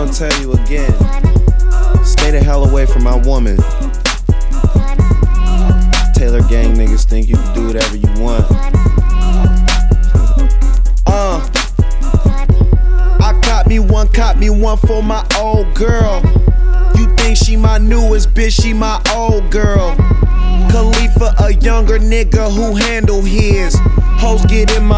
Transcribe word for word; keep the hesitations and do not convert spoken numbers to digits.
I'll tell you again. Stay the hell away from my woman. Taylor gang niggas think you can do whatever you want. Uh, I caught me one, caught me one for my old girl. You think she my newest bitch, she my old girl. Khalifa, a younger nigga who handle his. Hoes get in my